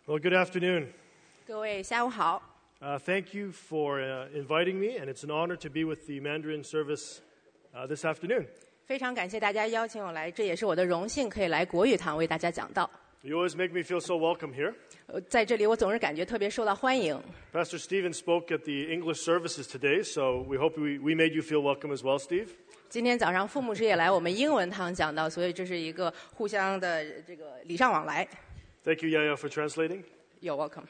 Well, good afternoon. 各位下午好。 Thank you for inviting me, and it's an honor to be with the Mandarin service this afternoon. 非常感谢大家邀请我来，这也是我的荣幸，可以来国语堂为大家讲道。 You always make me feel so welcome here. 在这里，我总是感觉特别受到欢迎。 Pastor Stephen spoke at the English services today, so we hope we made you feel welcome as well, Steve. 今天早上傅牧师也来我们英文堂讲道，所以这是一个互相的这个礼尚往来。 Thank you, Yaya, for translating. You're welcome.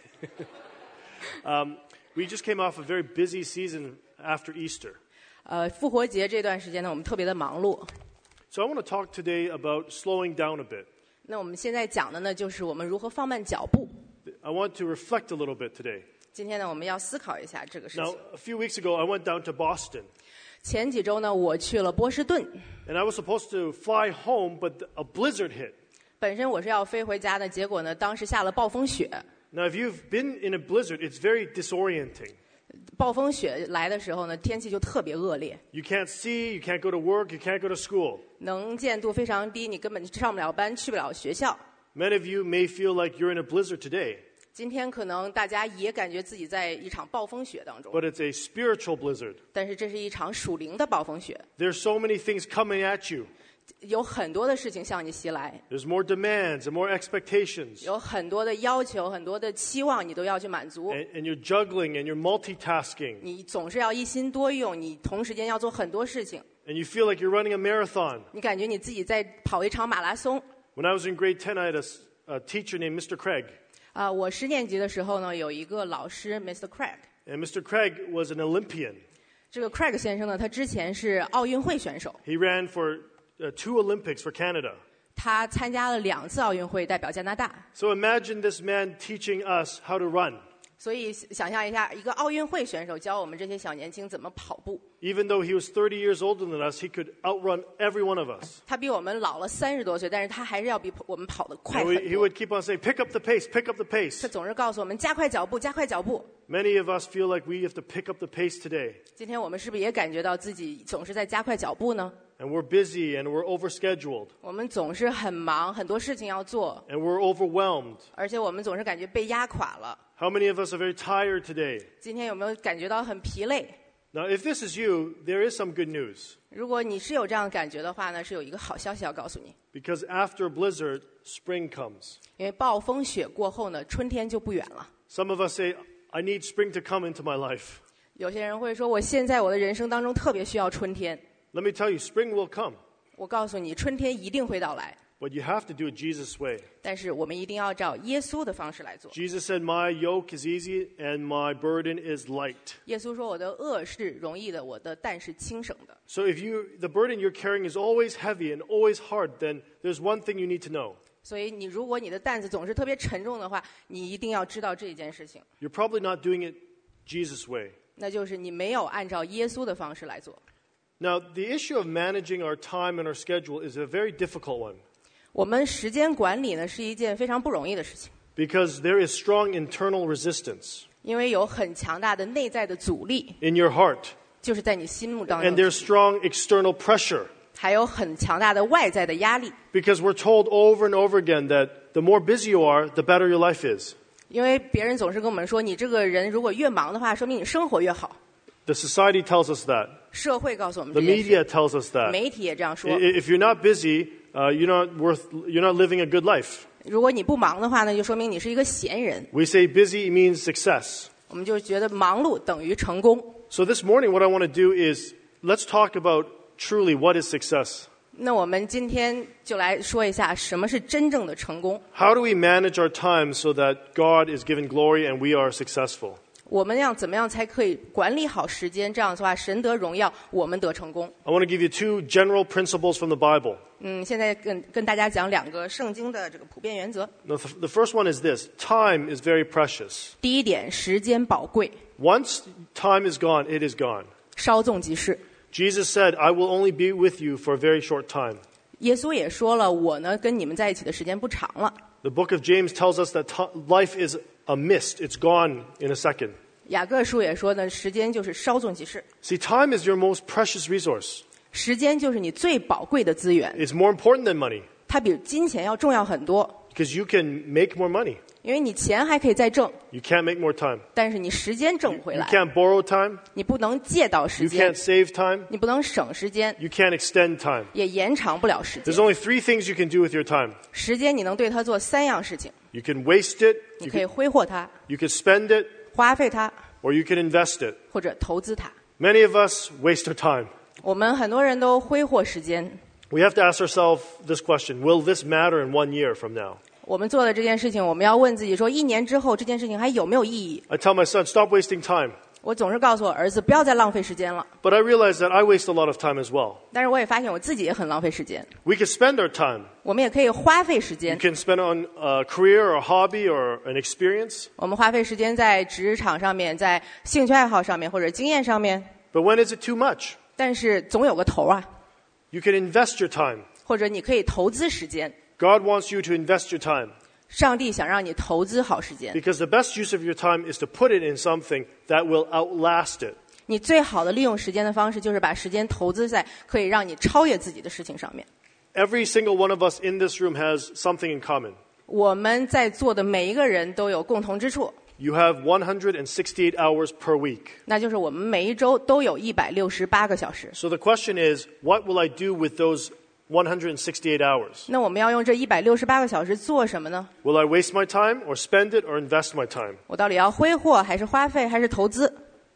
We just came off a very busy season after Easter. 复活节这段时间呢，我们特别的忙碌。 So I want to talk today about slowing down a bit. 那我们现在讲的呢，就是我们如何放慢脚步。 I want to reflect a little bit today. 今天呢，我们要思考一下这个事 Now, 情。 a few weeks ago, I went down to Boston. 前几周呢，我去了波士顿。 And I was supposed to fly home, but a blizzard hit. 本身我是要飞回家的，结果呢，当时下了暴风雪。 Now, if you've been in a blizzard, it's very disorienting. 暴风雪来的时候呢，天气就特别恶劣， You can't see, you can't go to work, you can't go to school. 能见度非常低，你根本上不了班，去不了学校。 Many of you may feel like you're in a blizzard today, 今天可能大家也感觉自己在一场暴风雪当中， but it's a spiritual blizzard. 但是这是一场属灵的暴风雪， There's so many things coming at you. 有很多的事情向你袭来， There's more demands and more expectations. 有很多的要求，很多的期望，你都要去满足。 And you're juggling and you're multitasking. 你总是要一心多用，你同时间要做很多事情， And you feel like you're running a marathon. 你感觉你自己在跑一场马拉松。 When I was in grade 10, I had a teacher named Mr. Craig. 我10年级的时候呢，有一个老师 Mr. Craig。 And Mr. Craig was an Olympian. 这个 Craig 先生呢，他之前是奥运会选手， He ran for 2 Olympics for Canada. 他参加了2次奥运会，代表加拿大。 So imagine this man teaching us how to run. 所以想象一下，一个奥运会选手教我们这些小年轻怎么跑步。 Even though he was 30 years older than us, he could outrun every one of us. 他比我们老了30多岁，但是他还是要比我们跑得快 And 很 he 多。 would keep on saying, pick up the pace, pick up the 他 pace. 总是告诉我们加快脚步，加快脚步。 Many of us feel like we have to pick up the pace today. 今天我们是不是也感觉到自己总是在加快脚步呢？ And we're busy and we're overscheduled 我们总是很忙，很多事情要做， and we're overwhelmed. 而且我们总是感觉被压垮了。 How many of us are very tired today? 今天有没有感觉到很疲累？ Now, if this is you, there is some good news. 如果你是有这样的感觉的话呢，是有一个好消息要告诉你， Because after a blizzard, spring comes. 因为暴风雪过后呢，春天就不远了。 Some of us say, I need spring to come into my life. 有些人会说，我现在我的人生当中特别需要春天。 Let me tell you, spring will come. 我告诉你，春天一定会到来， But you have to do it Jesus' way. 但是我们一定要照耶稣的方式来做。 Jesus said, my yoke is easy and my burden is light. 耶稣说：“我的轭是容易的，我的担是轻省的。” So if the burden you're carrying is always heavy and always hard, then there's one thing you need to know. 所以如果你的担子总是特别沉重的话，你一定要知道这一件事情， You're probably not doing it Jesus' way. 那就是你没有按照耶稣的方式来做。 Now, the issue of managing our time and our schedule is a very difficult one 我们时间管理呢是一件非常不容易的事情， because there is strong internal resistance 因为有很强大的内在的阻力， in your heart, 就是在你心目当 and 中， there's strong external pressure 还有很强大的外在的压力。 because we're told over and over again that the more busy you are, the better your life is. 因为别人总是跟我们说，你这个人如果越忙的话，说明你生活越好。 The society tells us that. 社会告诉我们 The 这件事， media tells us that. 媒体也这样说。 If you're not busy, you're not living a good life. 如果你不忙的话呢，就说明你是一个闲人。 We say busy means success. 我们就觉得忙碌等于成功。 So this morning, what I want to do is let's talk about truly what is success. 那我们今天就来说一下什么是真正的成功。 How do we manage our time so that God is given glory and we are successful? 我们要怎么样才可以管理好时间？这样的话，神得荣耀，我们得成功。 I want to give you 2 general principles from the Bible. 现在跟大家讲2个圣经的这个普遍原则。 Now, the first one is this. Time is very precious. 第一点，时间宝贵， Once time is gone, it is gone. 稍纵即逝。 Jesus said, I will only be with you for a very short time. 耶稣也说了，我呢跟你们在一起的时间不长了。 The book of James tells us that life is a mist. It's gone in a second. 雅各书也说呢，时间就是稍纵即逝。 See, time is your most precious resource. 时间就是你最宝贵的资源， It's more important than money. 它比金钱要重要很多。 Because you can make more money. 因为你钱还可以再挣， You can't make more time. 但是你时间挣不回 You 来， can't borrow time. 你不能借到时 You 间 can't，save time. 你不能省时间， You can't extend time. 也延长不了时间 There's。only 3 things you can do with your time. 时间你能对它做3样事情， You can waste it, 你可以挥霍它、 you can spend it, 花费它， or you can invest it. 或者投资它。 Many of us waste our time. 我们很多人都挥霍时间。 We have to ask ourselves this question: Will this matter in 1 year from now? 我们做的这件事情，我们要问自己说：1年之后这件事情还有没有意义？ I tell my son, stop wasting time. 我总是告诉我儿子不要再浪费时间了， But I realize that I waste a lot of time as well. 但是我也发现我自己也很浪费时间。 We can spend our time. 我们也可以花费时 You 间， can spend it on a career or a hobby or an experience. 我们花费时间在职场上面，在兴趣爱好上面或者经验上面， But when is it too much? 但是总有个头啊， You can invest your time. 或者你可以投资时间。 God wants you to invest your time. 上帝想让你投资好时间， Because the best use of your time is to put it in something that will outlast it. 你最好的利用时间的方式就是把时间投资在可以让你超越自己的事情上面。 Every single one of us in this room has something in common. 我们在座的每一个人都有共同之处， You have 168 hours per week. 那就是我们每一周都有168个小时。 So the question is, what will I do with those 168 hours? 那我们要用这168个小时做什么呢？ Will I waste my time or spend it or invest my time? 我到底要挥霍还是花费还是投资？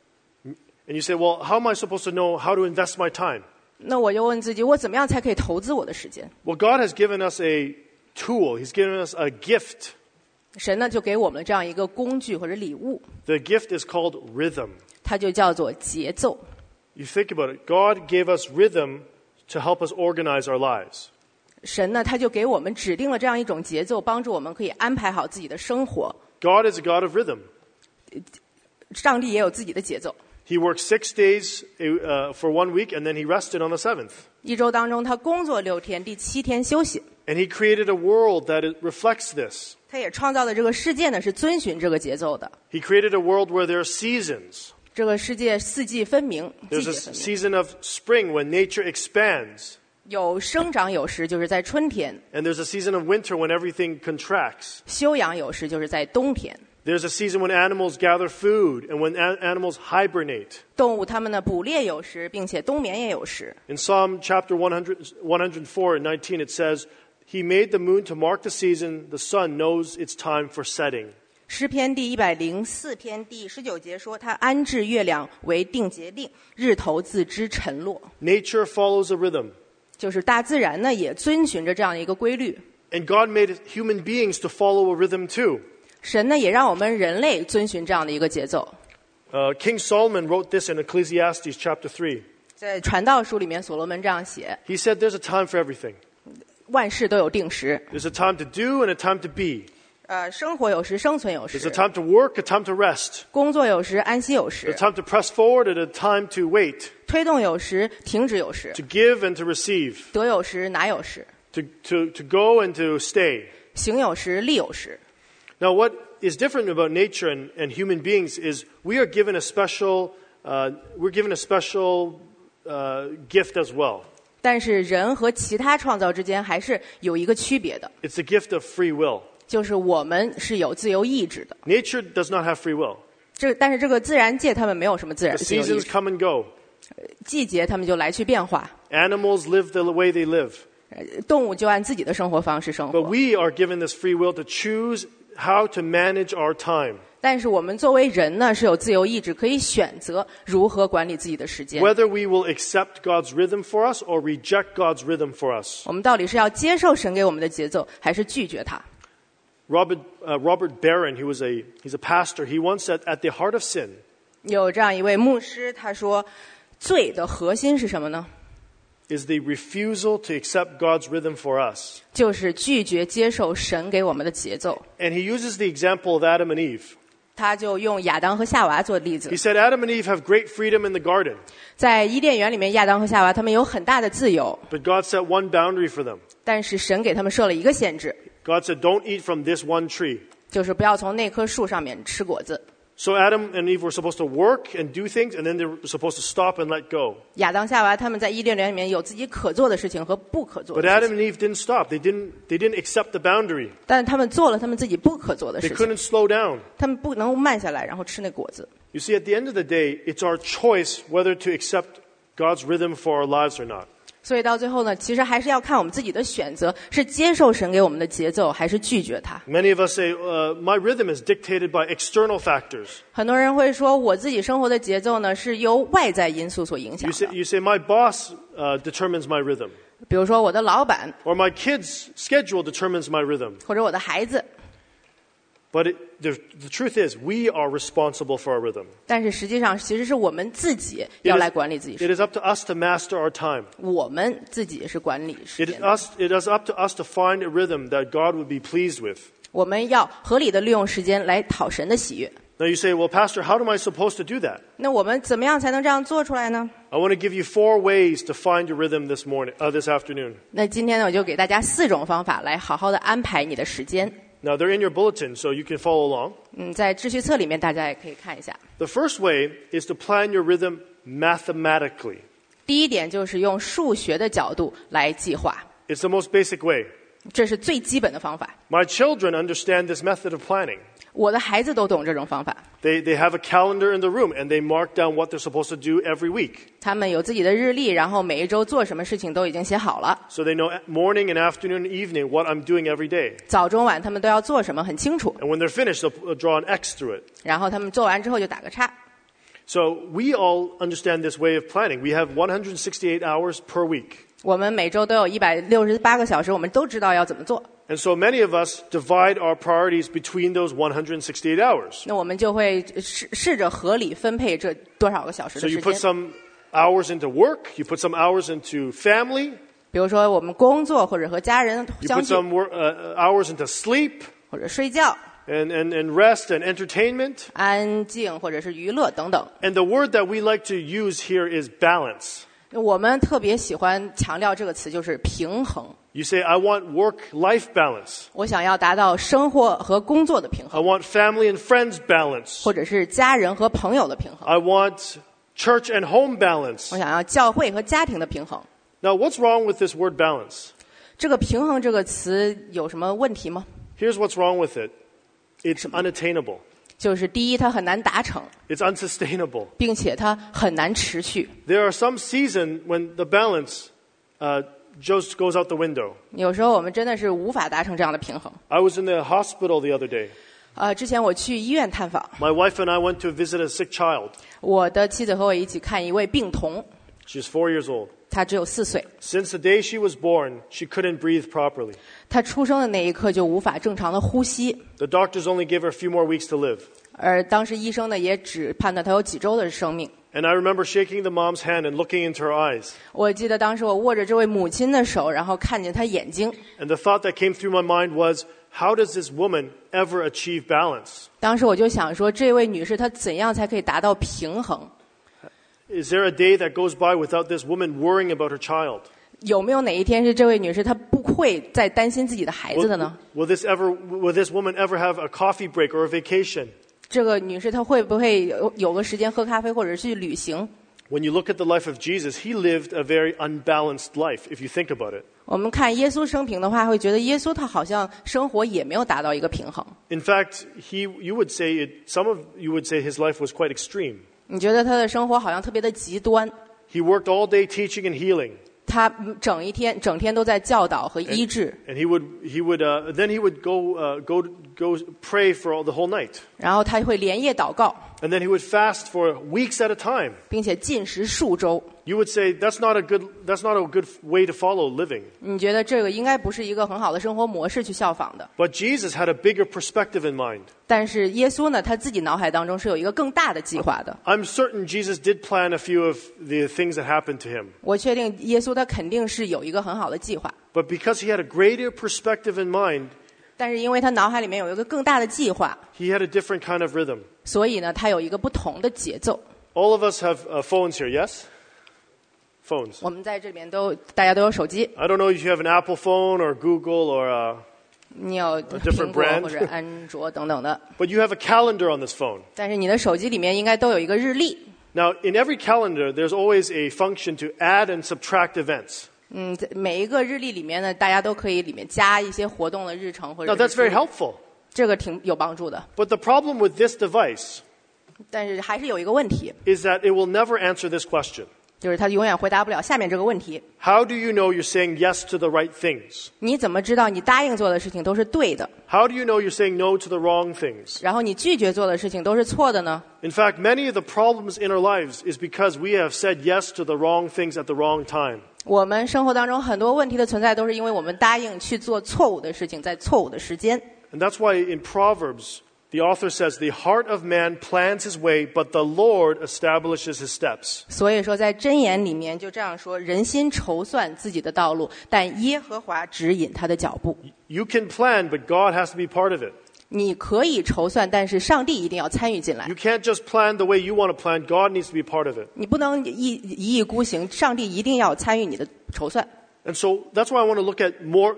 And you say, well, how am I supposed to know how to invest my time? 那我就问自己，我怎么样才可以投资我的时间？ Well, God has given us a tool. He's given us a gift. 神呢就给我们这样一个工具或者礼物， The gift is called rhythm. 它就叫做节奏。 You think about it. God gave us rhythm to help us organize our lives. 神呢他就给我们指定了这样一种节奏，帮助我们可以安排好自己的生活。 God is a God of rhythm. 上帝也有自己的节奏， He worked 6 days for 1 week, and then he rested on the 7th. 一周当中他工作6天，第7天休息。 And he created a world that reflects this. 他也创造的这个世界呢是遵循这个节奏的。 He created a world where there are seasons. 这个世界四季分明，季 There's 节 a 分明， season of spring when nature expands. 有生长有时，就是在春天； And there's a season of winter when everything contracts. 休养有时，就是在冬天。 There's a season when animals gather food and when animals hibernate. 动物它们呢捕猎有时，并且冬眠也有时。 In Psalm chapter 104 and 19, it says, He made the moon to mark the season. The sun knows its time for setting. 诗篇第104篇第19节说：“他安置月亮为定节令，日头自知晨落。 Nature follows a rhythm. ” 就是大自然呢也遵循着这样的一个规律。 And God made human beings to follow a rhythm too. 神呢也让我们人类遵循这样的一个节奏。 King Solomon wrote this in Ecclesiastes chapter 3. 在传道书里面，所罗门这样写： He said there's a time for everything. 万事都有定时， There's a time to do and a time to be. 生活有时，生存有 There's 时 a，time to work, a time to rest. 工作有时，安息有 There's 时 a，time to press forward and a time to wait, 推动有时，停止有时， to give and to receive, 得有时，拿有时， to go and to stay. 行有时，立有时。 Now, what is different about nature and human beings is we are given a special, gift as well. 但是人和其他创造之间还是有一个区别的， It's the gift of free will. 就是我们是有自由意志的。 Nature does not have free will. 但是这个自然界他们没有什么自 The 由意 seasons 志， come and go. 季节他们就来去变化， Animals live the way they live. 动物就按自己的生活方式生 But 活。 we are given this free will to choose how to manage our time. 但是我们作为人呢，是有自由意志，可以选择如何管理自己的时间。 Whether we will accept God's rhythm for us or reject God's rhythm for us. 我们到底是要接受神给我们的节奏，还是拒绝它？ Robert Barron, he's a pastor. He once said, at the heart of sin 有这样一位牧师，他说，罪的核心是什么呢？ is the refusal to accept God's rhythm for us. 就是拒绝接受神给我们的节奏。 And he uses the example of Adam and Eve. 他就用亚当和夏娃做例子 He，said Adam and Eve have great freedom in the garden, 在伊甸园里面，亚当和夏娃他们有很大的自由， but God set one boundary for them. 但是神给他们设了一个限制， God said, don't eat from this one tree. 就是不要从那棵树上面吃果子。 So Adam and Eve were supposed to work and do things, and then they were supposed to stop and let go. 亚当夏娃他们在伊甸园里面有自己可做的事情和不可做 But 的事 Adam 情， and Eve didn't stop. They didn't accept the boundary. 但是他们做了他们自己不可做的 They 事情， couldn't slow down. 他们不能慢下来，然后吃那果子。 You see, at the end of the day, it's our choice whether to accept God's rhythm for our lives or not. 所以到最后呢，其实还是要看我们自己的选择，是接受神给我们的节奏，还是拒绝它。 Many of us say, my rhythm is dictated by external factors. 很多人会说，我自己生活的节奏呢是由外在因素所影响 You 的， say my boss determines my rhythm. 比如说我的老板 Or my kid's schedule determines my rhythm. 或者我的孩子。 But the truth is, we are responsible for our rhythm. 但是实际上，其实是我们自己要来管理自己 It is up to us to master our time. 我们自己是管理时 It 间的。 is up to us to find a rhythm that God would be pleased with. 我们要合理的利用时间来讨神的喜悦。 Now you say, well, Pastor, how am I supposed to do that? 那我们怎么样才能这样做出来呢？ I want to give you 4 ways to find your rhythm this afternoon. 那今天呢，我就给大家4种方法来好好的安排你的时间。 Now they're in your bulletin, so you can follow along. 在秩序册里面大家也可以看一下。 The first way is to plan your rhythm mathematically. 第一点就是用数学的角度来计划， It's the most basic way. 这是最基本的方法。 My children understand this method of planning. 我的孩子都懂这种方法， They have a calendar in the room, and they mark down what they're supposed to do every week. 他们有自己的日历，然后每一周做什么事情都已经写好了， So they know morning and afternoon and evening what I'm doing every day. 早中晚他们都要做什么很清楚。 And when they're finished, they'll draw an X through it. 然后他们做完之后就打个叉。 So we all understand this way of planning. We have 168 hours per week. 我们每周都有168个小时，我们都知道要怎么做。 And so many of us divide our priorities between those 168 hours. 那我们就会试着合理分配这多少个小时 So 的 you 时 put 间。 some hours into work, you put some hours into family, 比如说我们工作或者和家人 you 相 put 聚， some hours into sleep 或者睡觉、 and rest and entertainment. 安静或者是娱乐等等。 And the word that we like to use here is balance. 我们特别喜欢强调这个词，就是平衡。 You say, I want work-life balance. 我想要达到生活和工作的平 I 衡， want family and friends balance. 或者是家人和朋友的平衡。 I want church and home balance. 我想要教会和家庭的平衡。 Now, what's wrong with this word balance? 这个平衡这个词有什么问题吗？ Here's what's wrong with it. It's unattainable. 就是第一，它很难达成， It's unsustainable. 并且它很难持续。 There are some seasons when the balance just goes out the window. 有时候我们真的是无法达成这样的平衡。 I was in the hospital the other day. 之前我去医院探访， My wife and I went to visit a sick child. 我的妻子和我一起看一位病童， She's 4 years old. 他只有4岁。 Since the day she was born, she couldn't breathe properly. 他出生的那一刻就无法正常的呼吸， The doctors only gave her a few more weeks to live. 而当时医生呢也只判断他有几周的生命。 And I remember shaking the mom's hand and looking into her eyes. 我记得当时我握着这位母亲的手，然后看见她眼睛。 And the thought that came through my mind was, how does this woman ever achieve balance? 当时我就想说，这位女士她怎样才可以达到平衡？ Is there a day that goes by without this woman worrying about her child? 有没有哪一天是这位女士她不会再担心自己的孩子的呢？ Will this woman ever have a coffee break or a vacation? 这个女士她会不会有个时间喝咖啡或者去旅行？ When you look at the life of Jesus, he lived a very unbalanced life, if you think about it. 我们看耶稣生平的话，会觉得耶稣他好像生活也没有达到一个平衡。 In fact, you would say some of you would say his life was quite extreme. 你觉得他的生活好像特别的极端？ He worked all day teaching and healing. 他整天都在教导和医治， And he would go pray for the whole night. 然后他会连夜祷告， And then he would fast for weeks at a time. 并且禁食数周。 You would say that's not a good way to follow living. 你觉得这个应该不是一个很好的生活模式去效仿的？ But Jesus had a bigger perspective in mind. 但是耶稣呢，他自己脑海当中是有一个更大的计划的。 I'm certain Jesus did plan a few of the things that happened to him. 我确定耶稣他肯定是有一个很好的计划， But because he had a greater perspective in mind, 但是因为他脑海里面有一个更大的计划， he had a different kind of rhythm. 所以呢，他有一个不同的节奏。 All of us have phones here, yes? Phones. 我们在这边大家都有手机。 I don't know if you have an Apple phone or Google or 你有 different 苹果 brand 或者安卓等等的， but you have a calendar on this phone. 但是你的手机里面应该都有一个日历。 Now, in every calendar, there's always a function to add and subtract events. 每一个日历里面呢，大家都可以里面加一些活动的日程或者 Now, that's 是 very helpful. 这个挺有帮助的。 But the problem with this device 但是还是有一个问题， is that it will never answer this question. 就是它永远回答不了下面这个问题。 How do you know you're saying yes to the right things? 你怎么知道你答应做的事情都是对的， How do you know you're saying no to the wrong things? 然后你拒绝做的事情都是错的呢？ In fact, many of the problems in our lives is because we have said yes to the wrong things at the wrong time. 我们生活当中很多问题的存在，都是因为我们答应去做错误的事情，在错误的时间。 And that's why in Proverbs, the author says, the heart of man plans his way, but the Lord establishes his steps. 所以说，在箴言里面就这样说：人心筹算自己的道路，但耶和华指引他的脚步。 You can plan, but God has to be part of it. 你可以筹算，但是上帝一定要参与进来 You。can't just plan the way you want to plan. God needs to be part of it. 你不能一意孤行，上帝一定要参与你的筹算。 And so that's why I want to look at more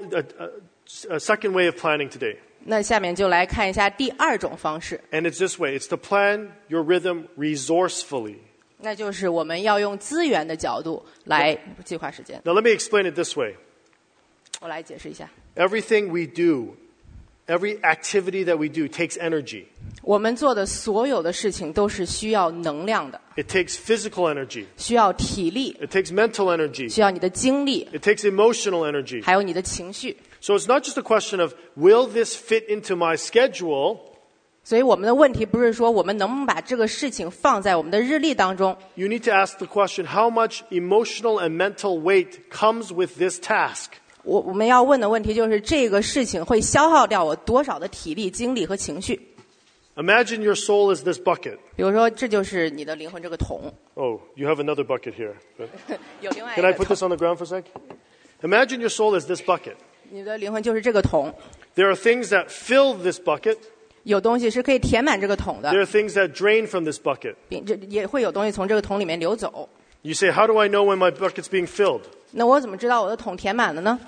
a second way of planning today. 那下面就来看一下第二种方式， And it's this way. It's to plan your rhythm resourcefully. 那就是我们要用资源的角度来计划时间。 Now let me explain it this way. 我来解释一下， Everything we do, every activity that we do takes energy. 我们做的所有的事情都是需要能量的， It takes physical energy. 需要体力， It takes mental energy. 需要你的精力， It takes emotional energy. 还有你的情绪。 So it's not just a question of, will this fit into my schedule? 所以我们的问题不是说我们能不能把这个事情放在我们的日历当中， You need to ask the question, how much emotional and mental weight comes with this task? 我们要问的问题就是这个事情会消耗掉我多少的体力、精力和情绪。 Imagine your soul is this bucket. 比如说，这就是你的灵魂这个桶， Oh, you have another bucket here. Good. 有另外一 Can I 个 put 桶， this on the ground for a sec? Imagine your soul is this bucket. 你的灵魂就是这个桶。 There are things that fill this bucket. 有东西是可以填满这个桶的 There，are things that drain from this bucket. 并这也会有东西从这个桶里面流走。 You say, how do I know when my bucket's being filled? 那我怎么知道我的桶填满了呢？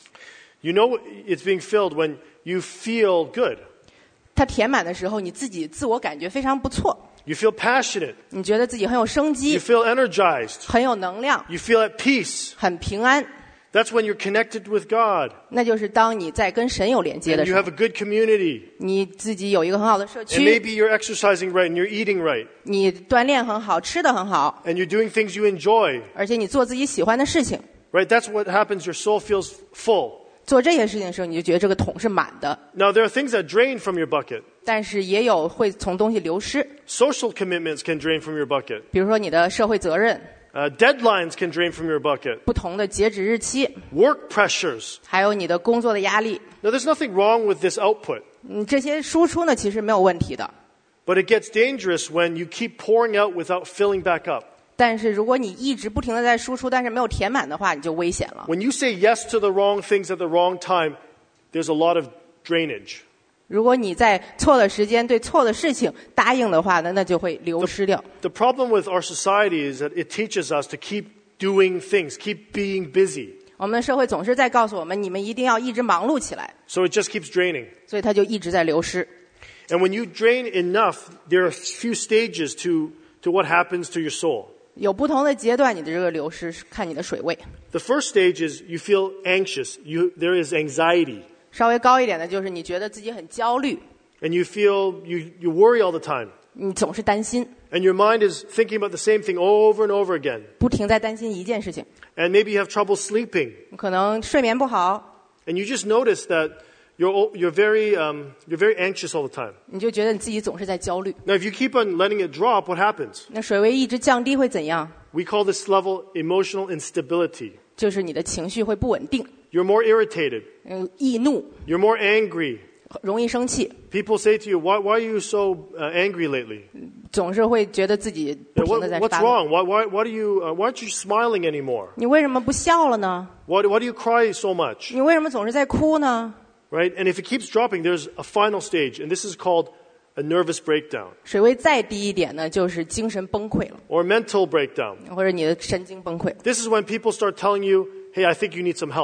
You know it's being filled when you feel good. 它填满的时候，你自己自我感觉非常不错， You feel passionate. 你觉得自己很有生 You 机， feel energized. 很有能量， You feel at peace. 很平安。 That's when you're connected with God. 那就是当你在跟神有连接 And 的 you 时 have 候， a good community. 你自己有一个很好的社 And 区， maybe you're exercising right and you're eating right. 你锻炼很好，吃的很好， And you're doing things you enjoy. 而且你做自己喜欢的事情。 Right? That's what happens. Your soul feels full. 做这些事情的时候，你就觉得这个桶是满的， Now, there are things that drain from your bucket. 但是也有会从东西流失， Social commitments can drain from your bucket. 比如说你的社会责任、 Deadlines can drain from your bucket. 不同的截止日期， Work pressures. 还有你的工作的压力。 Now, there's nothing wrong with this output. 这些输出呢，其实没有问题的。 But it gets dangerous when you keep pouring out without filling back up. 但是如果你一直不停的在输出，但是没有填满的话，你就危险了。 When you say yes to the wrong things at the wrong time, there's a lot of drainage. 如果你在错的时间对错的事情答应的话，那就会流失掉。 The problem with our society is that it teaches us to keep doing things, keep being busy. 我们的社会总是在告诉我们，你们一定要一直忙碌起来， So it just keeps draining. 所以它就一直在流失。 And when you drain enough, there are a few stages to what happens to your soul. 有不同的阶段，你的这个流失是看你的水位。 The first stage is you feel anxious. There is anxiety. 稍微高一点的就是你觉得自己很焦虑， And you feel, you worry all the time. 你总是担心， And your mind is thinking about the same thing over and over again. 不停在担心一件事情。 And maybe you have trouble sleeping. 你可能睡眠不好， And you just notice that you're very anxious all the time. 你就觉得你自己总是在焦虑。 Now, if you keep on letting it drop, what happens? 那水位一直降低会怎样？ We call this level emotional instability. 就是你的情绪会不稳定， You're more irritated. 易怒， You're more angry. 容易生气， People say to you, why are you so angry lately? 总是会觉得自己不停的在 What's 发怒。 wrong? Why aren't you smiling anymore? 你为什么不笑了呢？ Why do you cry so much? 你为什么总是在哭呢？ Right? And if it keeps dropping, there's a final stage, and this is called a nervous breakdown 水位再低一点呢，就是精神崩溃了， or mental breakdown. 或者你的神经崩溃。 This is when people start telling you, hey, I think you need some help.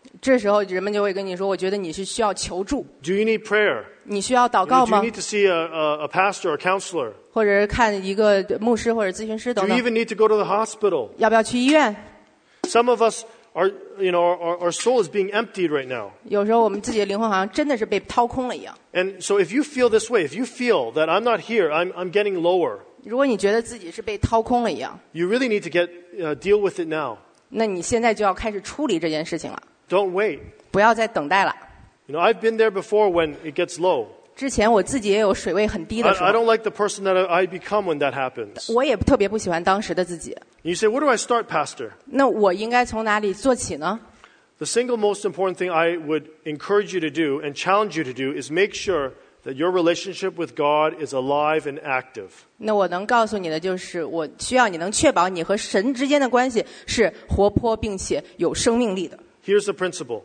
这时候人们就会跟你说，我觉得你是需要求助， Do you need prayer? 你需要祷告 Do you 吗？ need to see a pastor or a counselor? 或者是看一个牧师或者咨询师 Do 等 you 等， even need to go to the hospital? 要不要去医院？ Some of us are, our soul is being emptied right now. 有时候我们自己的灵魂好像真的是被掏空了一样。 And so if you feel this way, if you feel that I'm not here, I'm getting lower, 如果你觉得自己是被掏空了一样， you really need to deal with it now. 那你现在就要开始处理这件事情了， Don't wait. 不要再等待了。 I've been there before when it gets low. 之前我自己也有水位很低的时 I 候， don't like the person that I become when that happens. 我也特别不喜欢当时的自己。 And you say, where do I start, Pastor? 那我应该从哪里做起呢？ The single most important thing I would encourage you to do and challenge you to do is make sure that your relationship with God is alive and active. 那我能告诉你的就是，我需要你能确保你和神之间的关系是活泼并且有生命力的。 Here's the principle.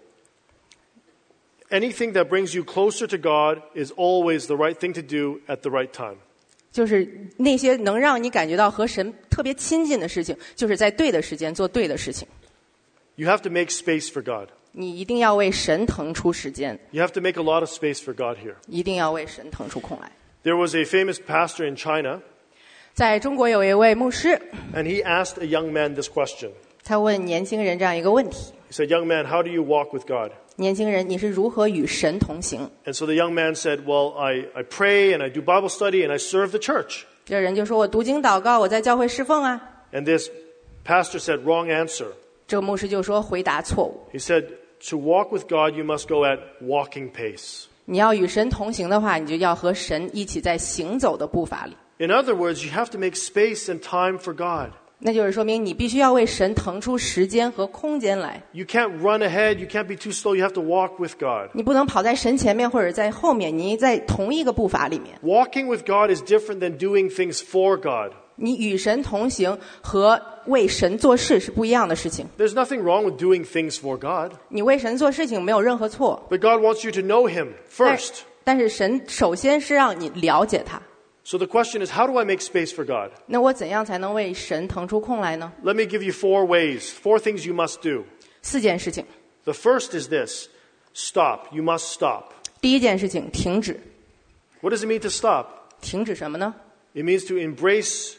Anything that brings you closer to God is always the right thing to do at the right time. 就是那些能让你感觉到和神特别亲近的事情，就是在对的时间做对的事情。 You have to make space for God. 你一定要为神腾出时间， You have to make a lot of space for God here. 一定要为神腾出空来。 There was a famous pastor in China, 在中国有一位牧师， and he asked a young man this question. 他问年轻人这样一个问题： He said, young man, how do you walk with God? 年轻人，你是如何与神同行？ And so the young man said, well, I pray and I do Bible study and I serve the church. 这人就说：“我读经祷告，我在教会侍奉啊。 And this pastor said, wrong answer. ” 这个牧师就说：“回答错误。 He said, to walk with God, you must go at walking pace. 你要与神同行的话，你就要和神一起在行走的步伐里。 In other words, you have to make space and time for God. 那就是说明你必须要为神腾出时间和空间来。 You can't run ahead. You can't be too slow. You have to walk with God. 你不能跑在神前面或者在后面，你在同一个步伐里面。 Walking with God is different than doing things for God. 你与神同行和为神做事是不一样的事情。 There's nothing wrong with doing things for God. 你为神做事情没有任何错， But God wants you to know Him 但 first. 但是神首先是让你了解他。 So the question is, how do I make space for God? 那我怎样才能为神腾出空来呢？ Let me give you 4 ways, 4 things you must do. 4件事情。 The first is this. Stop. You must stop. 第一件事情，停止。 What does it mean to stop? 停止什么呢？ It means to embrace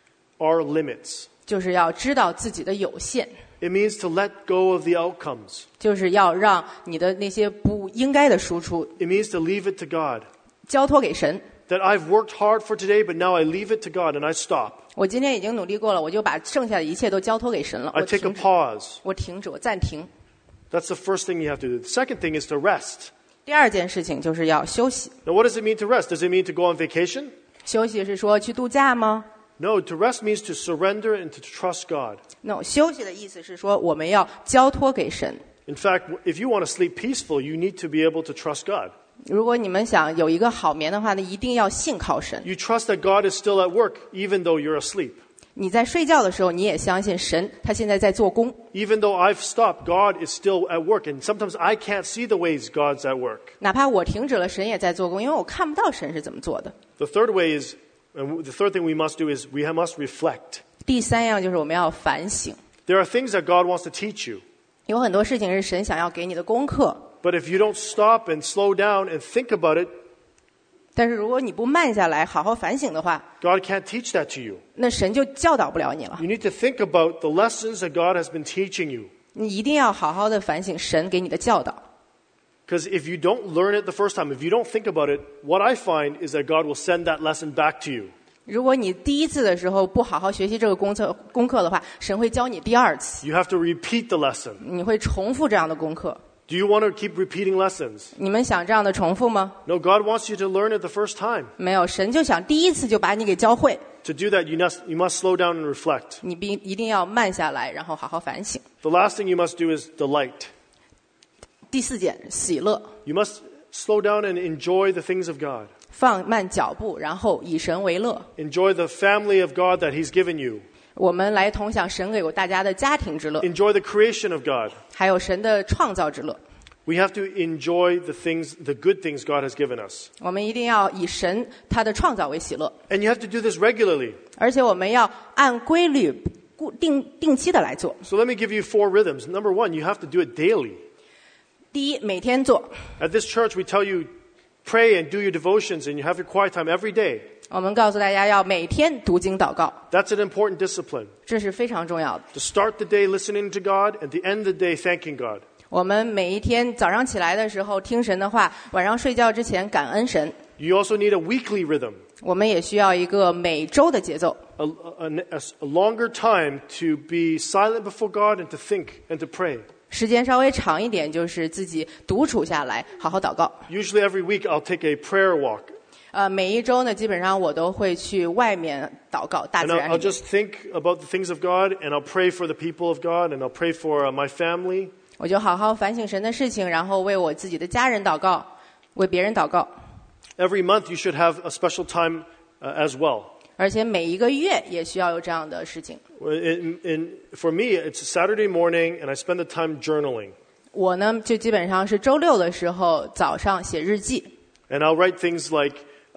our limits. 就是要知道自己的有限， It means to let go of the outcomes. 就是要让你的那些不应该的输出 It means to leave it to God. 交托给神。 That I've worked hard for today, but now I leave it to God and I stop. 我今天已经努力过了，我就把剩下的一切都交托给神了。 I 我 take a 停止， pause. 我停止，我暂停。 That's the first thing you have to do. The second thing is to rest. 第二件事情就是要休息。 Now, what does it mean to rest? Does it mean to go on vacation? 休息是说去度假吗？ No, to rest means to surrender and to trust God. No， 休息的意思是说我们要交托给神。 In fact, if you want to sleep peaceful, you need to be able to trust God. 如果你们想有一个好眠的话，那一定要信靠神。 You trust that God is still at work, even though you're asleep. 你在睡觉的时候，你也相信神，他现在在做工。 Even though I've stopped, God is still at work. And sometimes I can't see the ways God's at work. 哪怕我停止了，神也在做工，因为我看不到神是怎么做的。 The third way is, and the third thing we must do is we must reflect. 第三样就是我们要反省。 There are things that God wants to teach you. 有很多事情是神想要给你的功课， But if you don't stop and slow down and think about it, 但是如果你不慢下来，好好反省的话， God can't teach that to you. 那神就教导不了你了。 You need to think about the lessons that God has been teaching you. 你一定要好好的反省神给你的教导。 Because if you don't learn it the first time, if you don't think about it, what I find is that God will send that lesson back to you. 如果你第一次的时候不好好学习这个功课的话，神会教你第二次， You have to repeat the lesson. 你会重复这样的功课。 Do you want to keep repeating lessons? 你们想这样的重复吗？ No, God wants you to learn it the first time. 没有，神就想第一次就把你给教会。 To do that, you must slow down and reflect. 你一定要慢下来，然后好好反省。 The last thing you must do is delight. 第4件，喜乐， You must slow down and enjoy the things of God. 放慢脚步，然后以神为乐。 Enjoy the family of God that He's given you. 我们来同享神给大家的家庭之乐， Enjoy the creation of God. 还有神的创造之乐。 We have to enjoy the good things God has given us. 我们一定要以神他的创造为喜乐， And you have to do this regularly. 而且我们要按规律定期的来做。 So let me give you 4 rhythms. Number 1, you have to do it daily. 第一，每天做。 At this church, we tell you, pray and do your devotions and you have your quiet time every day. 我们告诉大家要每天读经祷告， That's an important discipline. 这是非常重要的。 To start the day listening to God and to end the day thanking God. 我们每一天早上起来的时候听神的话，晚上睡觉之前感恩神。 You also need a weekly rhythm, 我们也需要一个每周的节奏， a longer time to be silent before God and to think and to pray. 时间稍微长一点，就是自己独处下来，好好祷告。 Usually every week I'll take a prayer walk. 每一周呢，基本上我都会去外面祷告，大 And 自然 I'll 里面。 just think about the things of God and I'll pray for the people of God and I'll pray for my family. 我就好好反省神的事情，然后为我自己的家人祷告，为别人祷告。 Every month you should have a special time as well. 而且每一个月也需要有这样的事情。 For me, it's Saturday morning and I spend the time journaling. 我呢，就基本上是周六的时候早上写日记， And I'll write things like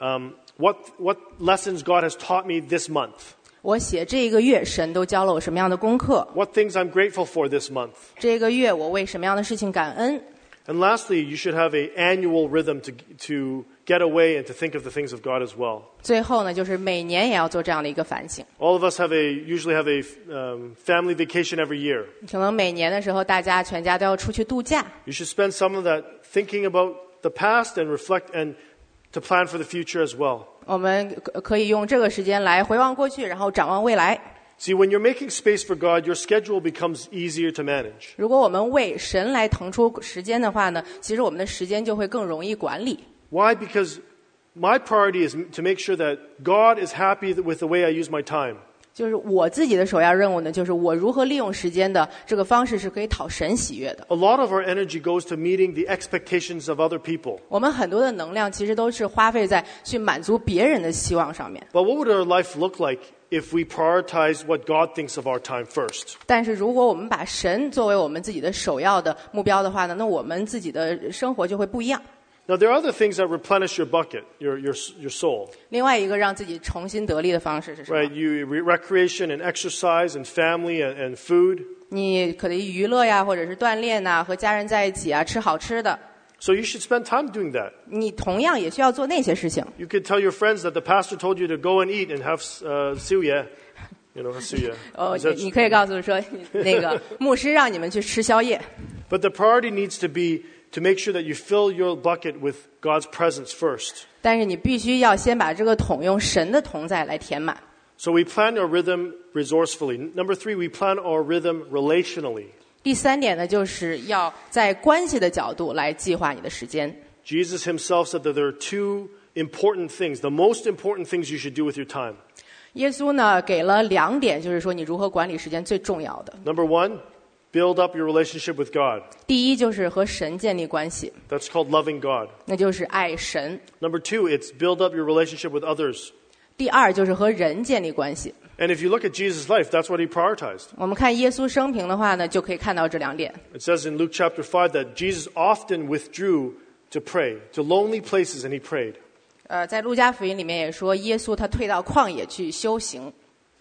what lessons God has taught me this month. 我写这一个月神都教了我什么样的功课， What things I'm grateful for this month. 这个月我为什么样的事情感恩。 And lastly, you should have an annual rhythm to get away and to think of the things of God as well. 最后呢，就是每年也要做这样的一个反省。 All of us usually have a family vacation every year. 可能每年的时候，大家全家都要出去度假。 You should spend some of that thinking about the past and reflect and to plan for the future as well. 我们可以用这个时间来回望过去，然后展望未来。 See, when you're making space for God, your schedule becomes easier to manage. 如果我们为神来腾出时间的话呢，其实我们的时间就会更容易管理。 Why? Because my priority is to make sure that God is happy with the way I use my time. 就是我自己的首要任务呢，就是我如何利用时间的这个方式是可以讨神喜悦的。 A lot of our energy goes to meeting the expectations of other people. 我们很多的能量其实都是花费在去满足别人的希望上面。 But what would our life look like if we prioritize what God thinks of our time first? 但是如果我们把神作为我们自己的首要的目标的话呢，那我们自己的生活就会不一样。 Now, there are other things that replenish your bucket, your soul. 另外一个让自己重新得力的方式是什么？ Right? Recreation and exercise and family and food. 你可以娱乐呀，或者是锻炼呐，和家人在一起啊，吃好吃的。 So you should spend time doing that. 你同样也需要做那些事情。 You could tell your friends that the pastor told you to go and eat and have suya. You know, suya. 你可以告诉说，那个牧师让你们去吃宵夜。 But the priority needs to be to make sure that you fill your bucket with God's presence first. 但是你必须要先把这个桶用神的同在来填满。 So we plan our rhythm resourcefully. Number 3, we plan our rhythm relationally. 第三点呢，就是要在关系的角度来计划你的时间。 Jesus himself said that there are 2 important things, the most important things you should do with your time. 耶稣呢给了2点，就是说你如何管理时间最重要的。 Number 1, build up your relationship with God. 第一就是和神建立关系， That's called loving God. 那就是爱神。 Number 2, it's build up your relationship with others. 第二就是和人建立关系。 And if you look at Jesus' life, that's what he prioritized. 我们看耶稣生平的话呢，就可以看到这2点。 It says in Luke chapter 5 that Jesus often withdrew to pray, to lonely places, and he prayed. 在路加福音里面也说，耶稣他退到旷野去修行。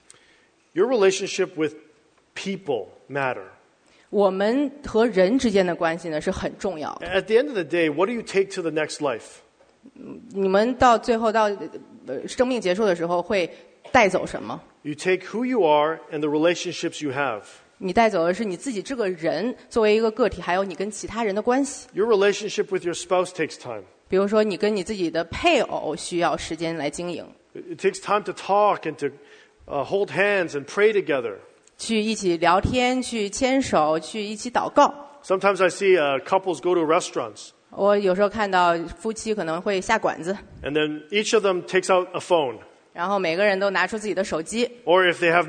Your relationship with people matter. 我们和人之间的关系呢是很重要的。 At the end of the day, what do you take to the next life? 你们到最后到生命结束的时候会带走什么？ You take who you are and the relationships you have. 你带走的是你自己这个人作为一个个体，还有你跟其他人的关系。 Your relationship with your spouse takes time. 比如说，你跟你自己的配偶需要时间来经营， It takes time to talk and to hold hands and pray together. 去一起聊天，去牵手，去一起祷告。 Sometimes I see couples go to restaurants, 我有时候看到夫妻可能会下馆子， and then each of them takes out a phone. 然后每个人都拿出自己的手机， Or if they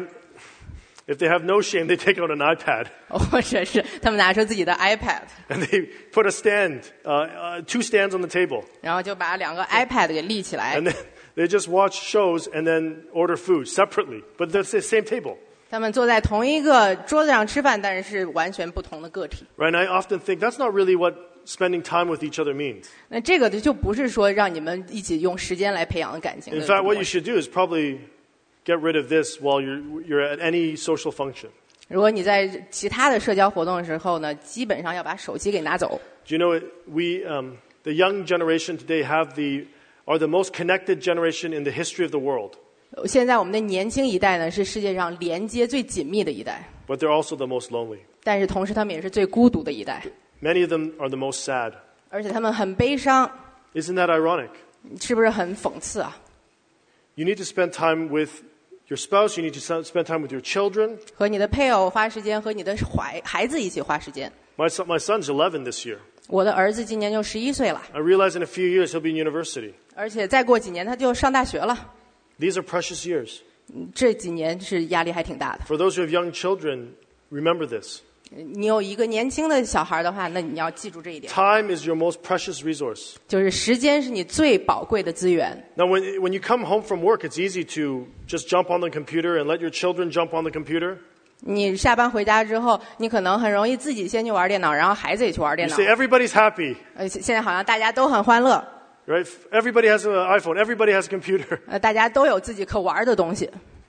have no shame, they take out an iPad 或者是他们拿出自己的 iPad， and they put a stand, 2 stands on the table, 然后就把2个 iPad 给立起来 and。then they just watch shows and then order food separately, but they're the same table. 他们坐在同一个桌子上吃饭，但是是完全不同的个体。 Right? And I often think that's not really what spending time with each other means. 那这个就不是说让你们一起用时间来培养的感情。 In fact, what you should do is probably get rid of this while you're at any social function. 如果你在其他的社交活动的时候呢，基本上要把手机给拿走。 Do you know the young generation today are the most connected generation in the history of the world, 现在我们的年轻一代呢，是世界上连接最紧密的一代， but they're also the most lonely. 但是同时他们也是最孤独的一代， Many of them are the most sad. 而且他们很悲伤， Isn't that ironic? 是不是很讽刺啊？ You need to spend time with your spouse. You need to spend time with your children. 和你的配偶花时间，和你的孩子一起花时间。 My son's 11 this year. 我的儿子今年就11岁了， I realize in a few years he'll be in university. 而且再过几年他就上大学了。 These are precious years. 这几年是压力还挺大的。 For those who have young children, remember this. 你有一个年轻的小孩的话，那你要记住这一点， Time is your most precious resource. 就是时间是你最宝贵的资源。 Now, when you come home from work, it's easy to just jump on the computer and let your children jump on the computer. 你下班回家之后，你可能很容易自己先去玩电脑，然后孩子也去玩电 You 脑。 say everybody's happy, 现在好像大家都很欢乐， right? Everybody has an iPhone. Everybody has a computer. 大家都有自己可玩的东西。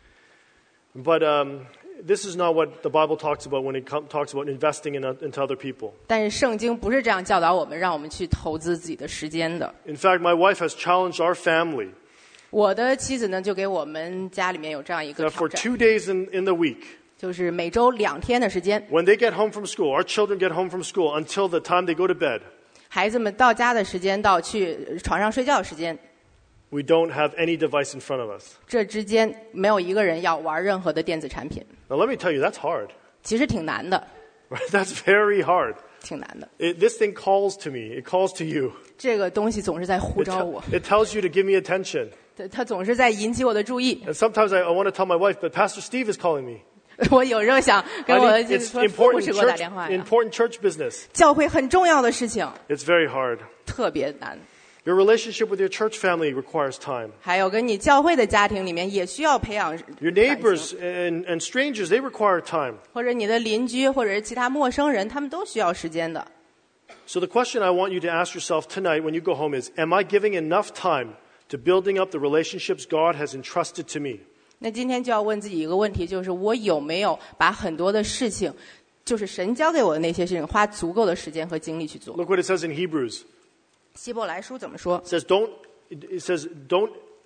But this is not what the Bible talks about when it talks about investing into other people. 但是圣经不是这样教导我们，让我们去投资自己的时间的。 In fact, my wife has challenged our family 我的妻子呢，就给我们家里面有这样一个 that 挑 for 战， 2 days in the week, 就是每周2天的时间， when they get home from school, our children get home from school until the time they go to bed, 孩子们到家的时间到去床上睡觉的时间， we don't have any device in front of us. 这之间没有一个人要玩任何的电子产品， Now, let me tell you, that's hard. 其实挺难的， Right? That's very hard. 挺难的。 This thing calls to me. It calls to you. 这个东西总是在呼 It, 召我， it tells you to give me attention. 它总是在引起我的注意。 And sometimes I want to tell my wife, but Pastor Steve is calling me. 我有时候想跟我 I 的 need, 说 it's 父母 important 师给我打 church, 电话呀， important church business. 教会很重要的事情， It's very hard. 特别难。 Your relationship with your church family requires time. 还有跟你教会的家庭里面也需要培养 Your 感 neighbors 情 and strangers, they require time. 或者你的邻居或者是其他陌生人，他们都需要时间的。 So the question I want you to ask yourself tonight when you go home is, am I giving enough time to building up the relationships God has entrusted to me? 那今天就要问自己一个问题，就是我有没有把很多的事情，就是神交给我的那些事情，花足够的时间和精力去做。 Look what it says in Hebrews. 希伯来书怎么说？ It says don't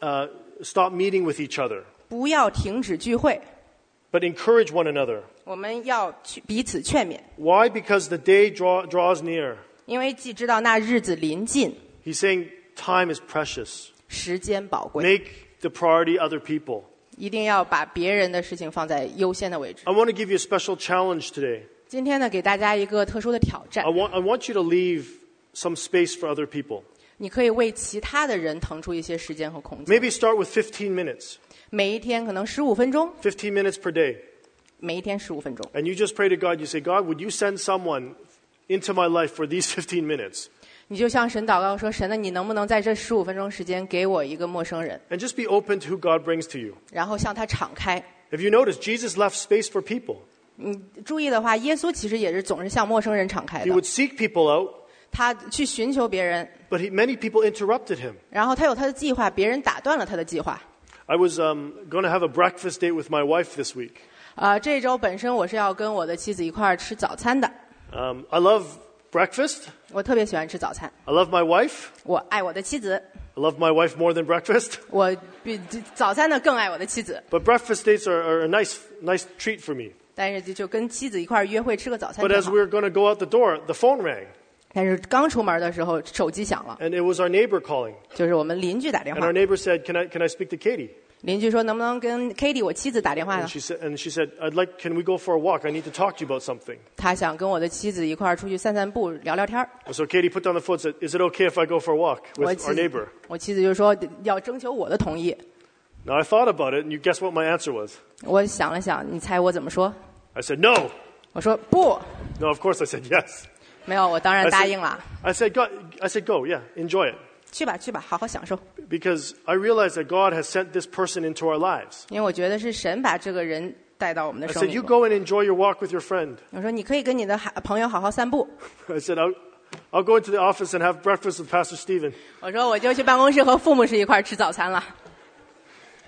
stop meeting with each other, 不要停止聚会， but encourage one another. 我们要去彼此劝勉， Why? Because the day draws near. 因为既知道那日子临近， He's saying time is precious. 时间宝贵， Make the priority other people. 一定要把别人的事情放在优先的位置。 I want to give you a special challenge today. 今天呢，给大家一个特殊的挑战 I，want you to leave some space for other people. 你可以为其他的人腾出一些时间和空间。 Maybe start with 15 minutes. 每一天可能15分钟， 15 minutes per day. 每一天15分钟。 And you just pray to God. You say, God, would you send someone into my life for these 15 minutes? 你就向神祷告说：“神呢，你能不能在这15分钟时间给我一个陌生人？ And just be open to who God brings to you. 然后向他敞开。 If you notice, Jesus left space for people. 你注意的话，耶稣其实也是总是向陌生人敞开 He 的。 would seek people out, 他去寻求别人， but many people interrupted him. 然后他有他的计划，别人打断了他的计划。 I was going to have a breakfast date with my wife this week. 这周本身我是要跟我的妻子一块儿吃早餐的。 I love breakfast. 我特別喜歡吃早餐， I love my wife. 我愛我的妻子， I love my wife more than breakfast. 我比早餐呢更愛我的妻子。 But breakfast dates are a nice treat for me. 但是就跟妻子一塊兒約會吃個早餐 But 挺 as 好 we。were going to go out the door, the phone rang. 但是剛出門的時候，手機響了， And it was our neighbor calling. 就是我們鄰居打電 And 話 our。neighbor said, can I speak to Katie? 鄰居說能不能跟 Katie 我妻子打電話呢 And？she said, can we go for a walk? I need to talk to you about something. 他想跟我的妻子一塊兒出去散散步，聊聊天兒。 So Katie put down the phone and said, is it okay if I go for a walk 我 with 妻 our 子 neighbor? 我妻子就說要徵求我的同意。 Now I thought about it, and you guess what my answer was? 我想了想，你猜我怎麼說？ I said, no. 我說不， No, of course I said yes. 沒有，我當然 I 答 said, 應了。 I said, go, yeah, enjoy it. 去吧，去吧，好好享受。 Because I realized that God has sent this person into our lives. 因為我覺得是神把這個人帶到我們的 I 生 said, 命 you 中。 go and enjoy your walk with your friend. 我說你可以跟你的朋友好好散步。 I said, I'll go into the office and have breakfast with Pastor Stephen. 我說我就去辦公室和父母是一塊兒吃早餐了。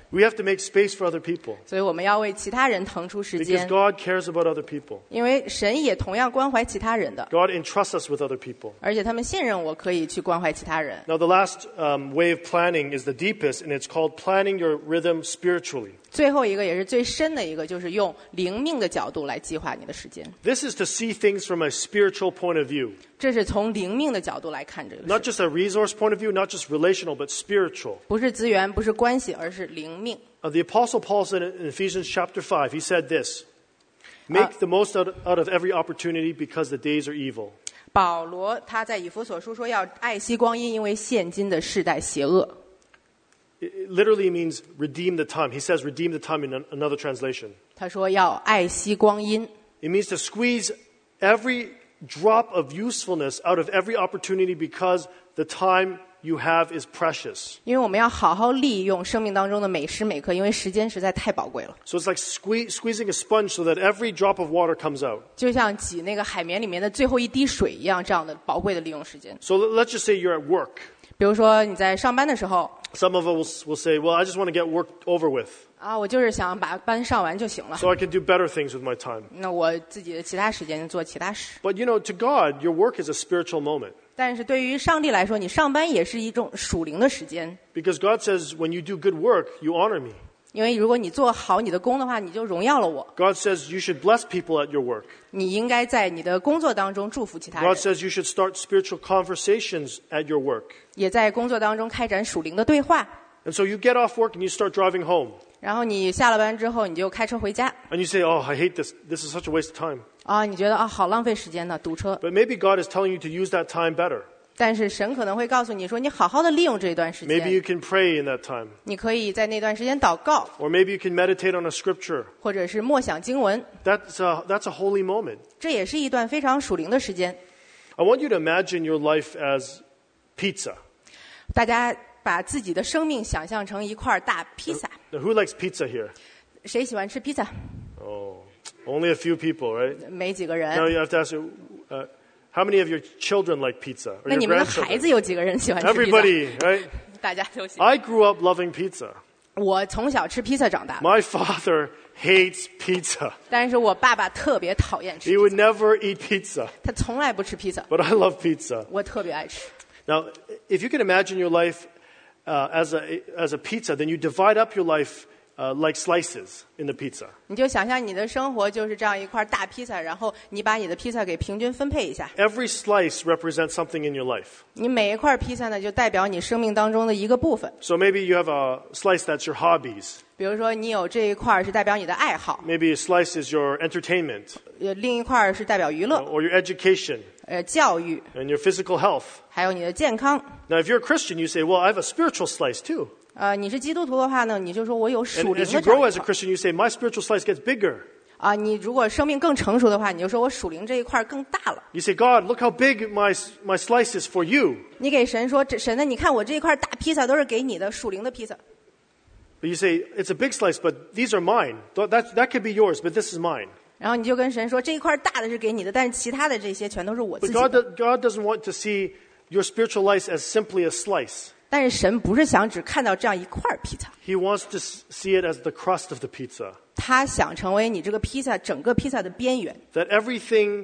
We have to make space for other people 所以我们要为其他人腾出时 because 间， God cares about other people. 因为神也同样关怀其他人的， God entrusts us with other people. 而且他们信任我可以去关怀其他人。 Now, the last way of planning is the deepest, and it's called planning your rhythm spiritually. 最后一个也是最深的一个，就是用灵命的角度来计划你的时间。 This is to see things from a spiritual point of view. 这是从灵命的角度来看这个 Not 事， just a resource point of view, not just relational, but spiritual. 不是资源，不是关系，而是灵命。 The Apostle Paul said in Ephesians chapter 5, he said this, Make the most out of every opportunity because the days are evil. 保罗他在以弗所书说要爱惜光阴，因为现今的世代邪恶。 It literally means redeem the time. He says redeem the time in another translation. 他说要爱惜光阴， It means to squeeze every drop of usefulness out of every opportunity because the time you have is precious. 因为我们要好好利用生命当中的每时每刻，因为时间实在太宝贵了。 So it's like squeezing a sponge so that every drop of water comes out. 就像挤那个海绵里面的最后一滴水一样，这样的宝贵的利用时间。 So let's just say you're at work. 比如说你在上班的时候 Some of us will say, well, I just want to get work over with 啊，我就是想把班上完就行了， so I can do better things with my time. 那我自己的其他时间做其他事。 But to God, your work is a spiritual moment. 但是对于上帝来说，你上班也是一种属灵的时间， Because God says, when you do good work, you honor me. 因为如果你做好你的工的话，你就荣耀了我。 God says you should bless people at your work. 你应该在你的工作当中祝福其他人 God，says you should start spiritual conversations at your work. 也在工作当中开展属灵的对话。 And so you get off work and you start driving home. 然后你下了班之后，你就开车回家 And you say, oh, I hate this. This is such a waste of time. 啊，你觉得啊好浪费时间呢，堵车。 But maybe God is telling you to use that time better. 但是神可能会告诉你说，你好好的利用这段时 Maybe 间， you can pray in that time. 你可以在那段时间祷告， Or maybe you can meditate on a scripture. 或者是默想经文， That's a holy moment. 这也是一段非常属灵的时间。 I want you to imagine your life as pizza. 大家把自己的生命想象成一块大披萨。 Now, who likes pizza here? 谁喜欢吃披萨？ Oh, only a few people, right? 没几个 Now 人。 you have to ask, how many of your children like pizza? Or 那 your 你们的孩 grandchildren? 子有几个人喜欢吃披萨？ Everybody, right? 大家都喜欢。 I grew up loving pizza. 我从小吃披萨长大， My father hates pizza. 但是我爸爸特别讨厌吃 He 披 would 萨， never eat pizza, 他从来不吃披萨， but I love pizza. 我特别爱吃。 Now, if you can imagine your life as a pizza, then you divide up your life like slices in the pizza. 你就想象你的生活就是这样一块大披萨，然后你把你的披萨给平均分配一下。 Every slice represents something in your life. 你每一块披萨呢，就代表你生命当中的一个部分。 So maybe you have a slice that's your hobbies. 比如说，你有这一块是代表你的爱好， Maybe a slice is your entertainment 另一块是代表娱乐、 or your education 教育， and your physical health. 还有你的健康。 Now, if you're a Christian, you say, well, I have a spiritual slice too. 你是基督徒的话呢，你就说我有属 And 灵 as 的 you 这样 grow 一 as a 块。 Christian, you say, my spiritual slice gets bigger. 你如果生命更成熟的话，你就说我属灵这一块更大了。 You say, God, look how big my slice is for you. 你给神说，神呢？你看我这一块大披萨都是给你的属灵的披萨。 But you say, it's a big slice, but these are mine. That could be yours, but this is mine. 然后你就跟神说，这一块大的是给你的，但是其他的这些全都是我自 But 己的。 God doesn't want to see your spiritual life as simply a slice. 但是神不是想只看到这样一块披萨， He wants to see it as the crust of the pizza. 他想成为你这个披萨整个披萨的边缘。 That everything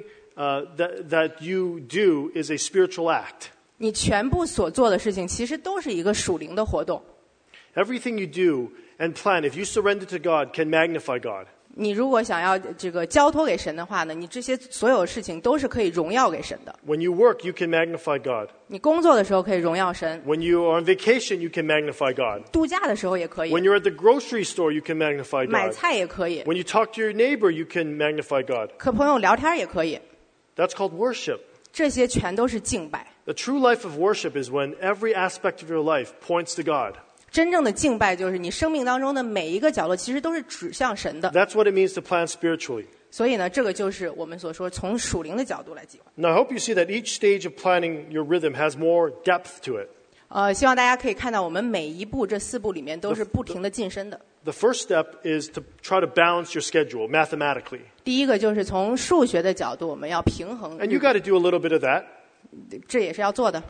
that you do is a spiritual act. 你全部所做的事情，其实都是一个属灵的活动。 Everything you do and plan, if you surrender to God, can magnify God. 你如果想要这个交托给神的话呢，你这些所有事情都是可以荣耀给神的。 When you work, you can magnify God. 你工作的时候可以荣耀神， When you are on vacation, you can magnify God. 度假的时候也可以， When you're at the grocery store, you can magnify 买 God. 菜也可以， When you talk to your neighbor, you can magnify God. 和朋友聊天也可以， That's called worship. 这些全都是敬拜。 The true life of worship is when every aspect of your life points to God. 真正的敬拜就是你生命当中的每一个角落，其实都是指向神的。 That's what it means to plan spiritually. 所以呢，这个就是我们所说从属灵的角度来计划。 Now, I hope you see that each stage of planning your rhythm has more depth to it. 希望大家可以看到，我们每一步这4步里面都是不停的晋升的。 The first step is to try to balance your schedule mathematically. 第一个就是从数学的角度，我们要平衡 And you got to do a little bit of that. 这也是要做的。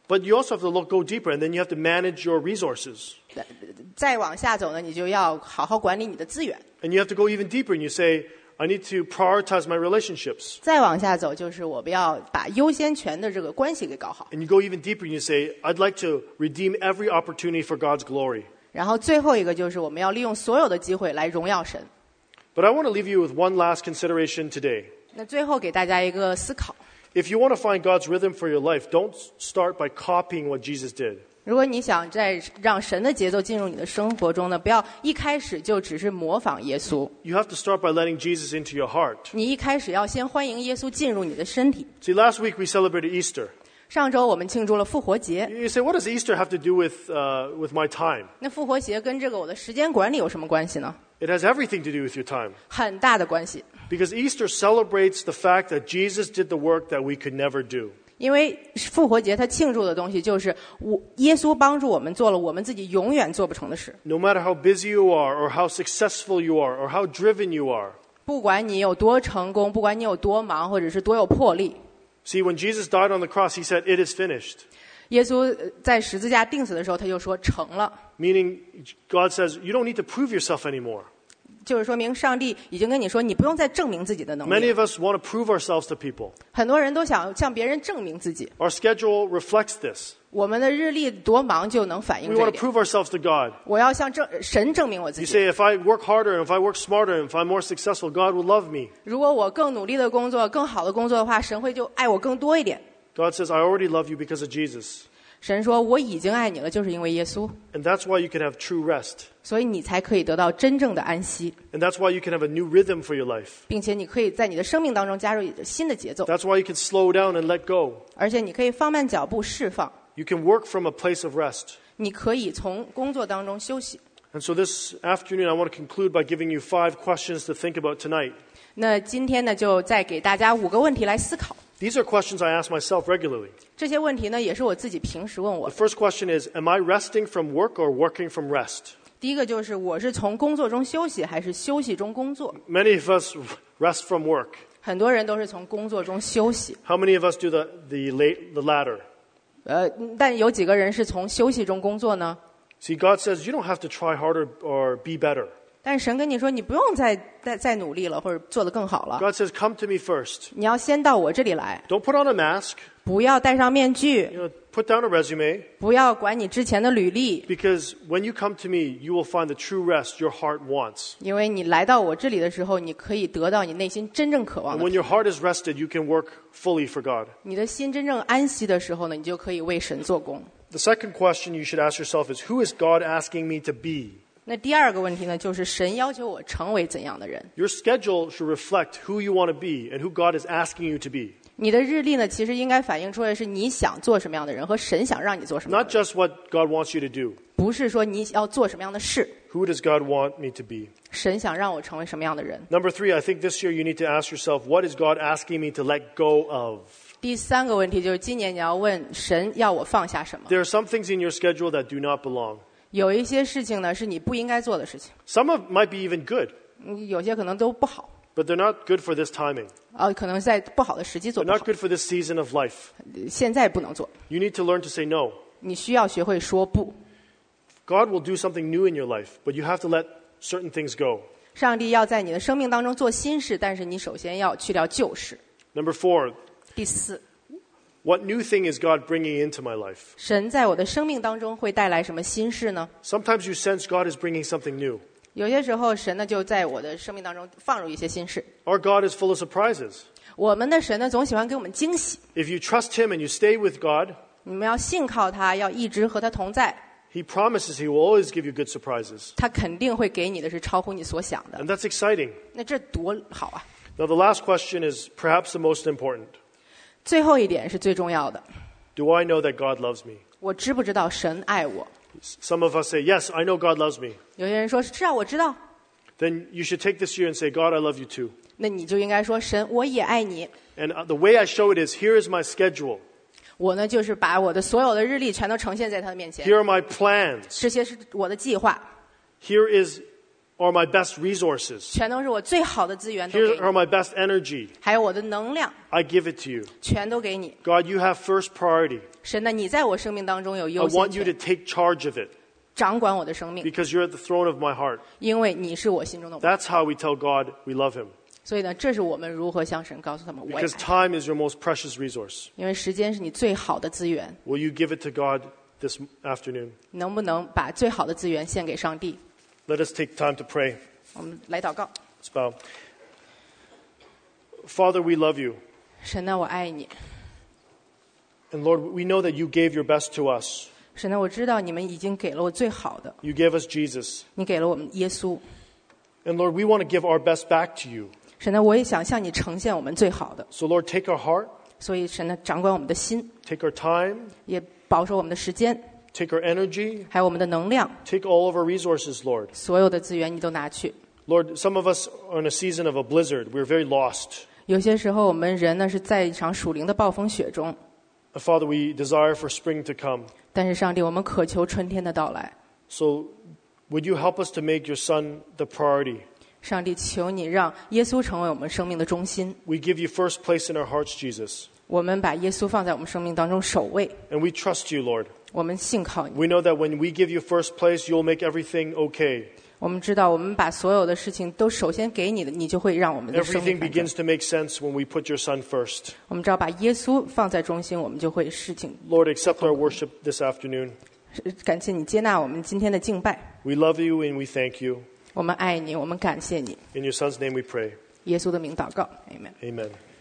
But you also have to go deeper, and then you have to manage your resources. 再往下走呢，你就要好好管理你的资源。 And you have to go even deeper, and you say, I need to prioritize my relationships. 再往下走，就是我们要把优先权的这个关系给搞好。 And you go even deeper, and you say, I'd like to redeem every opportunity for God's glory. 然后最后一个就是我们要利用所有的机会来荣耀神。 But I want to leave you with one last consideration today. 那最后给大家一个思考。 If you want to find God's rhythm for your life, don't start by copying what Jesus did. 如果你想在让神的节奏进入你的生活中呢，不要一开始就只是模仿耶稣。 You have to start by letting Jesus into your heart. 你一开始要先欢迎耶稣进入你的身体。 See, last week we celebrated Easter. 上周我们庆祝了复活节。 You say, what does Easter have to do with my time? 那复活节跟这个我的时间管理有什么关系呢？ It has everything to do with your time. 很大的关系。 Because Easter celebrates the fact that Jesus did the work that we could never do. 因为复活节它庆祝的东西就是耶稣帮助我们做了我们自己永远做不成的事。 No matter how busy you are, or how successful you are, or how driven you are. 不管你有多成功，不管你有多忙，或者是多有魄力。 See, when Jesus died on the cross, he said, it is finished. 耶稣在十字架钉死的时候，他就说成了。 Meaning, God says, you don't need to prove yourself anymore. 就是说明上帝已经跟你说，你不用再证明自己的能 Many 力。 of us want to prove ourselves to people. 很多人都想向别人证明自己。 Our schedule reflects this. 我们的日历多忙就能反映 We 这 want 一 to 点。 prove ourselves to God. 我要向神证明我自 You 己。 say, if I work harder, and if I work smarter, and if I'm more successful, God will love me. 如果我更努力的工作，更好的工作的话，神会就爱我更多一点。 God says, I already love you because of Jesus. 神说我已经爱你了，就是因为耶稣， And that's why you can have true rest. 所以你才可以得到真正的安息， And that's why you can have a new rhythm for your life. 并且你可以在你的生命当中加入一个新的节奏， That's why you can slow down and let go. 而且你可以放慢脚步释放， You can work from a place of rest. 你可以从工作当中休息。 And so this afternoon, I want to conclude by giving you 5 questions to think about tonight. 那今天呢，就再给大家5个问题来思考。 These are questions I ask myself regularly. 这些问题呢，也是我自己平时问我 The。first question is, am I resting from work or working from rest? 第一个就是我是从工作中休息，还是休息中工作？ Many of us rest from work. 很多人都是从工作中休息， How many of us do the latter? 但有几个人是从休息中工作呢？ See, God says you don't have to try harder or be better. 但是神跟你说，你不用再努力了，或者做得更好了。 God says, come to me first. 你要先到我这里来， Don't put on a mask. 不要戴上面具， Put down a resume. 不要管你之前的履历， Because when you come to me, you will find the true rest your heart wants. 因为你来到我这里的时候，你可以得到你内心真正渴望 And 的 when。your heart is rested, you can work fully for God. 你的心真正安息的时候呢，你就可以为神做工。 The second question you should ask yourself is, who is God asking me to be? 那第二个问题呢，就是神要求我成为怎样的人？ Your schedule should reflect who you want to be and who God is asking you to be. 你的日历呢，其实应该反映出来是你想做什么样的人，和神想让你做什么样 Not 的人。 just what God wants you to do. 不是说你要做什么样的事， Who does God want me to be? 神想让我成为什么样的人。 Number 3, I think this year you need to ask yourself, what is God asking me to let go of? 第三个问题就是今年你要问神要我放下什么。 There are some things in your schedule that do not belong. 有一些事情呢是你不应该做的事情， Some of might be even good, 有些可能都不好， but they're not good for this timing. 可能在不好的时机做 They're 不好 not，good for this season of life. 现在不能做。 You need to learn to say no. 你需要学会说不。 God will do something new in your life, but you have to let certain things go. 上帝要在你的生命当中做新事，但是你首先要去掉旧事。 Number 4, 第四， what new thing is God bringing into my life? 神在我的生命当中会带来什么新事呢？ Sometimes you sense God is bringing something new. 有些时候，神呢就在我的生命当中放入一些新事。 Our God is full of surprises. 我们的神呢总喜欢给我们惊喜， If you trust Him and you stay with God, 你们要信靠他，要一直和他同在， He promises He will always give you good surprises. 他肯定会给你的是超乎你所想的。 And that's exciting. 那这多好啊！ Now, the last question is perhaps the most important. 最后一点是最重要的， Do I know that God loves me? 我知不知道神爱我？ Some of us say, yes, I know God loves me. 有些人说是啊，我知道。 Then you should take this year and say, God, I love you too. 那你就应该说神，我也爱你。 And the way I show it is, here is my schedule. 我呢，就是把我的所有的日历全都呈现在他的面前， Here are my plans. 这些是我的计划， Here is are my best resources. 全都是我最好的资源都 Here 给你， are my best energy. 还有我的能量， I give it to you. 全都给你。 God, you have first priority. 神呢，你在我生命当中有 I 优先 want you to 权， take charge of it 掌管我的生命， because you're at the throne of my heart. 因为你是我心中的王。 That's how we tell God we love him. 所以呢，这是我们如何向神告诉他们我也 Because 爱， time is your most precious resource. 因为时间是你最好的资源。 Will you give it to God this afternoon? 能不能把最好的资源献给上帝？ Let us take time to pray. 我们来祷告。 Let's bow. Father, we love you. 神呢，我爱你。 And Lord, we know that you gave your best to us. 神呢，我知道你们已经给了我最好的， You gave us Jesus. 你给了我们耶稣。 And Lord, we want to give our best back to you. 神呢，我也想向你呈现我们最好的。 So Lord, take our heart, 所以神呢，掌管我们的心， take our time, 也保守我们的时间， take our energy, 还有我们的能量， take all of our resources, Lord. 所有的资源你都拿去。 Lord, some of us are in a season of a blizzard. We're very lost. 有些时候，我们人呢是在一场属灵的暴风雪中， Father, we desire for spring to come. 但是上帝，我们渴求春天的到来。 So would you help us to make your son the priority? 上帝，求你让耶稣成为我们生命的中心。 We give you first place in our hearts, Jesus. 我们把耶稣放在我们生命当中首位， And we trust you, Lord. 我们信靠你。 We know that when we give you first place, you'll make everything okay. 我们知道，我们把所有的事情都首先给你的，你就会让我们的生 Everything 命反转。 begins to make sense when we put your son first. 我们知道，把耶稣放在中心，我们就会事情。 Lord, accept our worship this afternoon. 感谢你接纳我们今天的敬拜， We love you and we thank you. 我们爱你，我们感谢你。 In your son's name we pray. 耶稣的名祷告 ，Amen。 Amen.